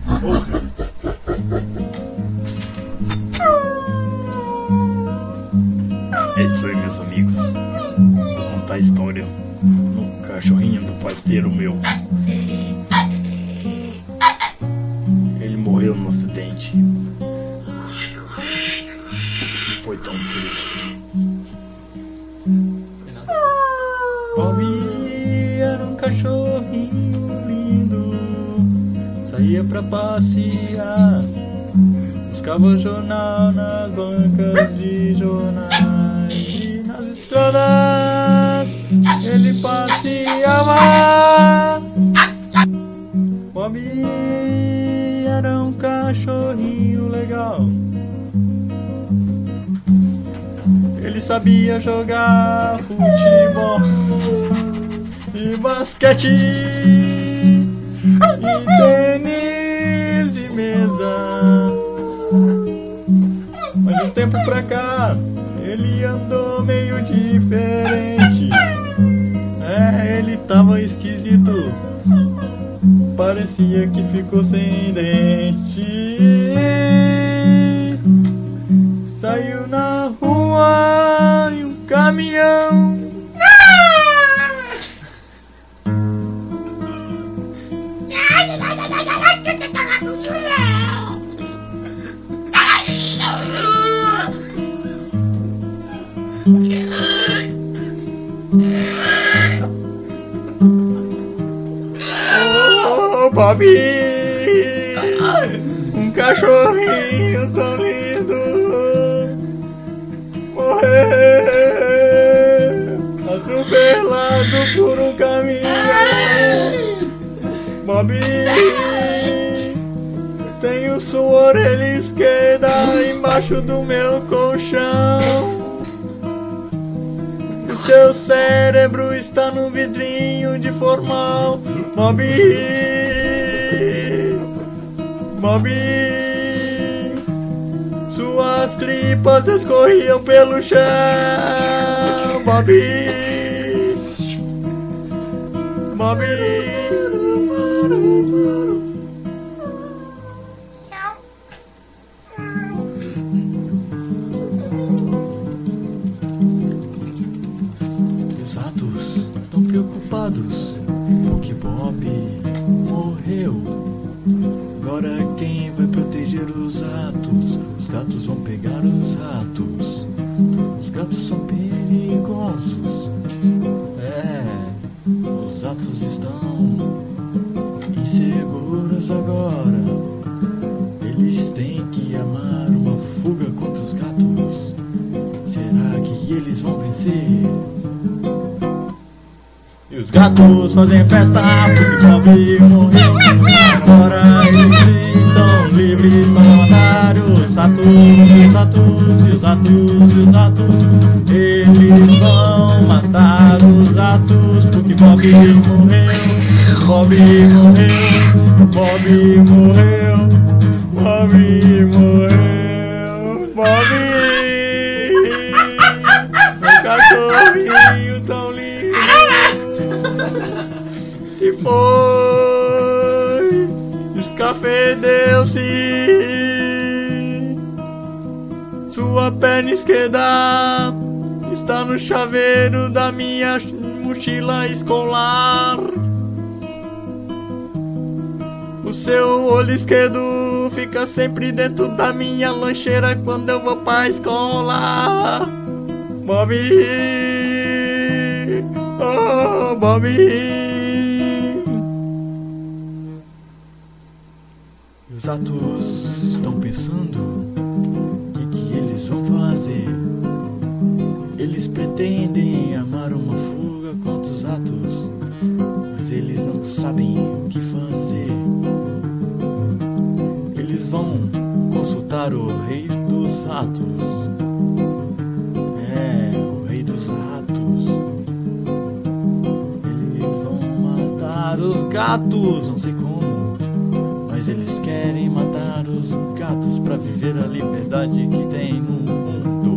Porra! É isso aí, meus amigos. Vou contar a história do cachorrinho do parceiro meu. Ele morreu num acidente. E foi tão triste. Bobby era um cachorrinho lindo, saía pra passear, buscava jornal nas bancas de jornais e nas estradas ele passeava. Bobby era um cachorrinho legal. Ele sabia jogar futebol e basquete e tênis de mesa. Mas de um tempo pra cá ele andou meio diferente. Ele tava esquisito, parecia que ficou sem dente. Saiu na rua e um caminhão Bobby, um cachorrinho tão lindo, morreu atropelado por um caminhão. Bobby tem o sua orelha esquerda embaixo do meu colchão. O seu cérebro está no vidrinho de formal. Bobby, suas tripas escorriam pelo chão. Bobby, os ratos estão preocupados porque Bobby morreu. Agora quem vai proteger os ratos? Os gatos vão pegar os ratos. Os gatos são perigosos. Os ratos estão inseguros agora. Eles têm que amar uma fuga contra os gatos. Será que eles vão vencer? E os gatos fazem festa porque Bobby morreu. Agora eles estão livres para matar os ratos. Eles vão matar os ratos porque Bobby morreu. Meu cachorrinho tão lindo se foi, escafedeu-se. Sua perna esquerda está no chaveiro da minha mochila escolar. O seu olho esquerdo fica sempre dentro da minha lancheira quando eu vou pra escola. Bobby, oh Bobby. Os ratos estão pensando o que eles vão fazer. Eles pretendem amar uma fuga contra os ratos, mas eles não sabem o que fazer. Eles vão consultar o rei dos ratos. O rei dos ratos. Eles vão matar os gatos, não sei como, mas eles querem matar os gatos pra viver a liberdade que tem no mundo.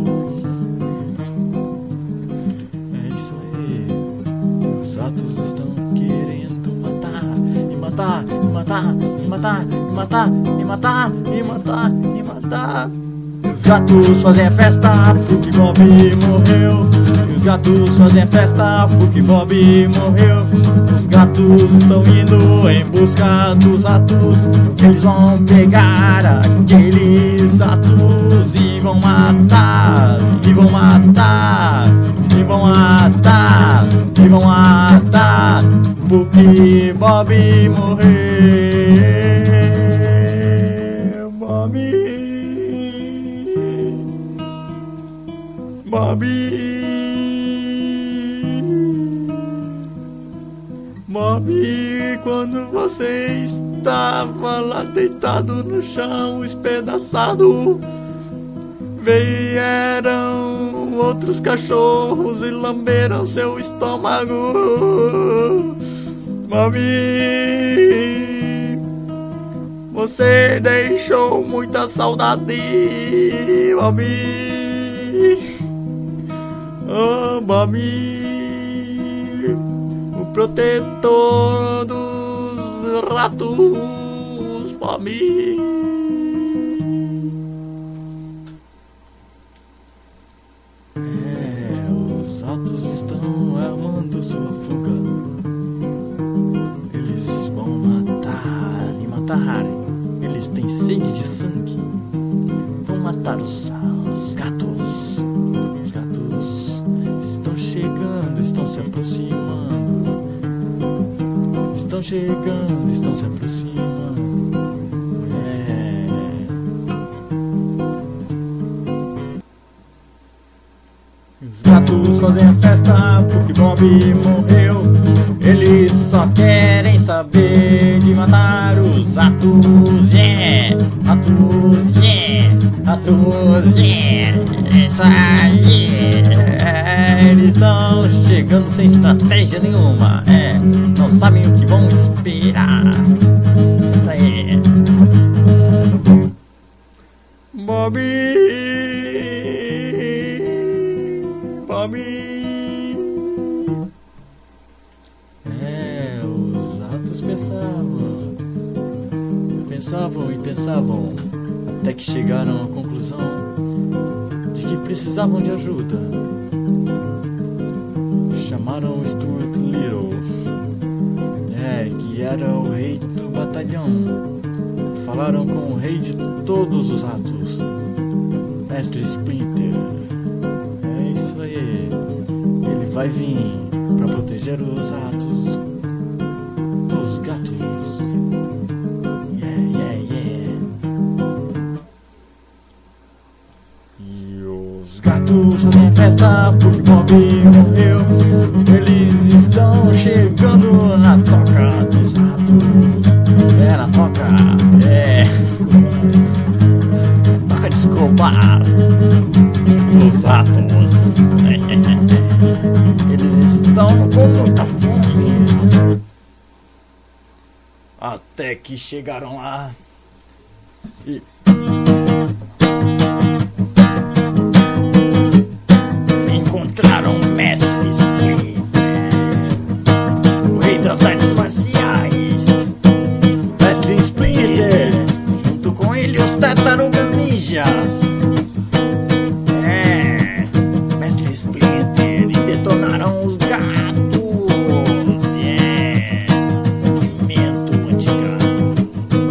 É isso aí. Os ratos estão querendo matar e matar matar, me matar, me matar, me matar, me matar, me matar. Os gatos fazem festa porque Bob morreu. Os gatos fazem festa porque Bob morreu. Os gatos estão indo em busca dos ratos. Eles vão pegar aqueles ratos e vão matar, e vão matar, e vão matar, e vão matar, porque Bob morreu. Bob, quando você estava lá deitado no chão, espedaçado, vieram outros cachorros e lamberam seu estômago. Bob, você deixou muita saudade, Bob. Oh, Bob, o protetor dos ratos, Bob. Os ratos estão amando sua fuga. Eles vão matar e matar. Eles têm sede de sangue. Vão matar os gatos. Os gatos estão chegando, estão se aproximando. Estão chegando, estão se aproximando. Os gatos fazem a festa porque Bob morreu. Eles só querem saber de matar os ratos, yeah! Ratos, yeah! Ratos, yeah! Isso aí! Eles estão chegando sem estratégia nenhuma, não sabem o que vão esperar. Isso aí! Bob! Os ratos pensavam e pensavam, até que chegaram à conclusão de que precisavam de ajuda. Chamaram Stuart Little, que era o rei do batalhão. Falaram com o rei de todos os ratos, Mestre Splinter. Isso aí, ele vai vir pra proteger os ratos dos gatos. E os gatos fazem festa porque Bob morreu. Eles estão chegando na toca dos ratos. Na toca, toca de Escobar dos ratos. Eles estão com muita fome. Até que chegaram lá e encontraram o Mestre Splinter, o rei das artes marciais. Mestre Splinter, junto com ele os tartarugas ninjas. Mestre Splinter, e detonaram os gatos. Movimento antigato.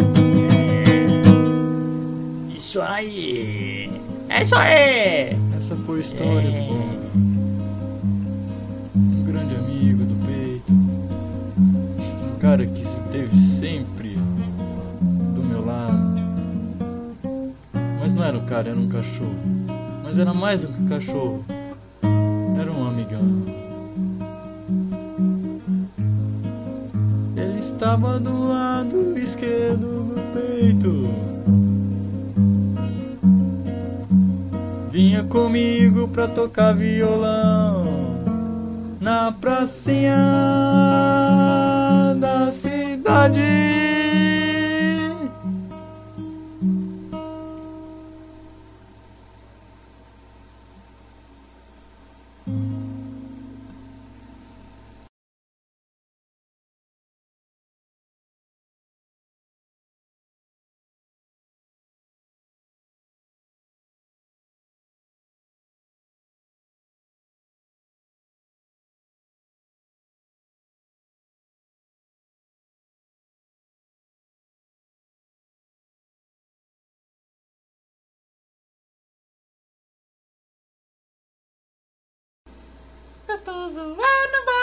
Isso aí. É isso aí. Essa foi a história do Bob. Um grande amigo do peito. Um cara que esteve sempre do meu lado. Mas não era um cara, era um cachorro. Mas era mais do que um cachorro. Era um amigão. Ele estava do lado esquerdo do peito. Vinha comigo pra tocar violão na pracinha da cidade. gostoso. Ah, não